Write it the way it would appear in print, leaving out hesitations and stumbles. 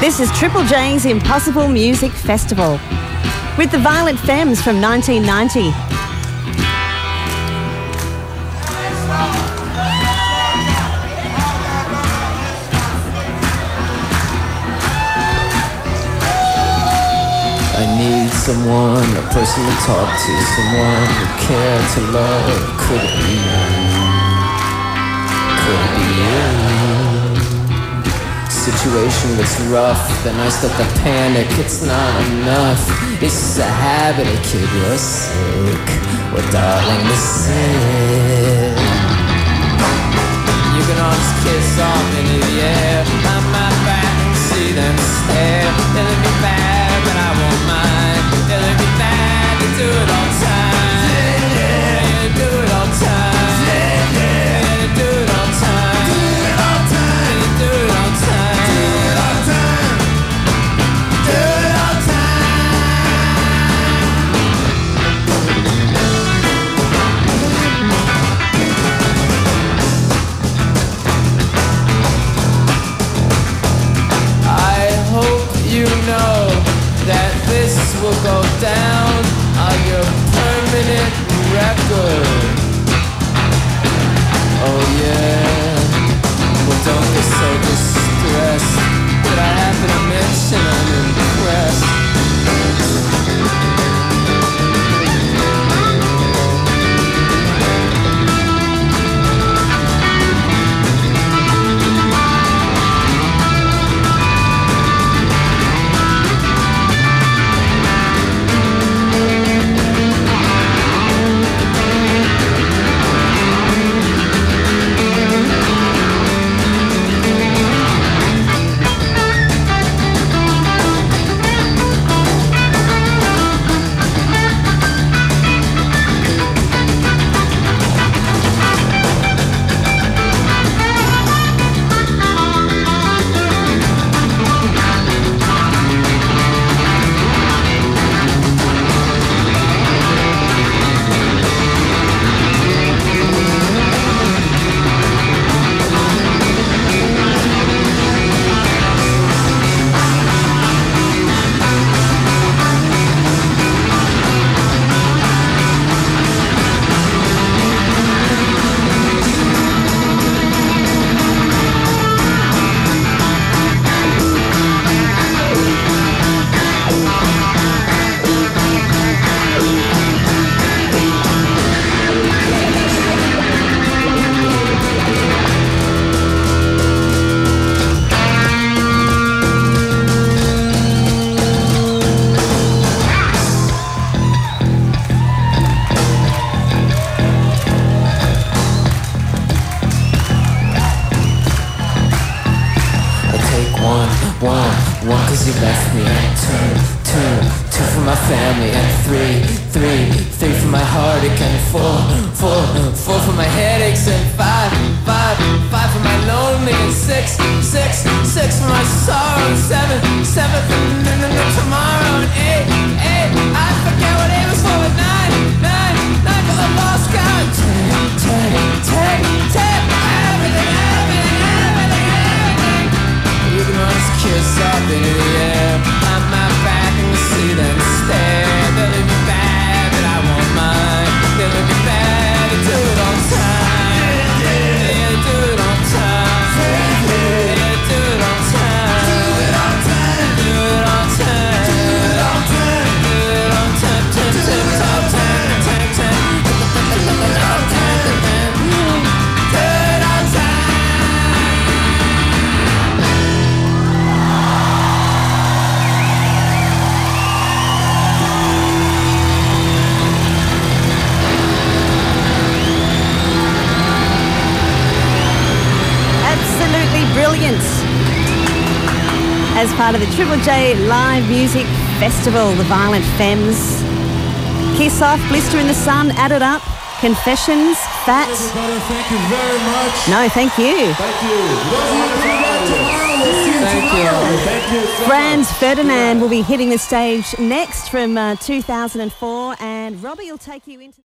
This is Triple J's Impossible Music Festival with the Violent Femmes from 1990. I need someone, a person to talk to, someone to care, to love. Could it be you? Could it be you? Situation gets rough, then I start to panic. It's not enough. This is a habit, kid. You're sick. Well, darling, this is. You can always kiss off into the air. I'm my back and see them stare. They'll be bad, but I won't mind. They'll be bad, they do it all the time. Yeah, they do it all the time. Yeah, they do it all the time. Do it all the time. They do it all the time. Do it all the time. Do it all the time. I hope you know that this will go down on your permanent record. Oh yeah. Well, don't get so distressed that I happen to mention I'm impressed. One, cause you left me. Two for my family. And three for my heartache. And four for my headaches. And five for my lonely. And six for my sorrow. And seven for tomorrow. And eight, I forget what it was for. But nine for a lost God. 10, everything. You can always kiss up into the air. I'm my back and you see them stare. They'll leave me bad, but I won't mind. They'll leave me bad, they do it all the time. Yeah, they do it all the time. Yeah, they do it all the time. Do it all the time. Do it all the time. Do it all the time. Do it all the time. Do it all the time. Brilliant. As part of the Triple J Live Music Festival, the Violent Femmes. Kiss Off, Blister in the Sun, Add It Up, Confessions, Fat. Everybody, thank you very much. No, thank you. Thank you. Thank you. Franz Ferdinand will be hitting the stage next from 2004, and Robbie will take you into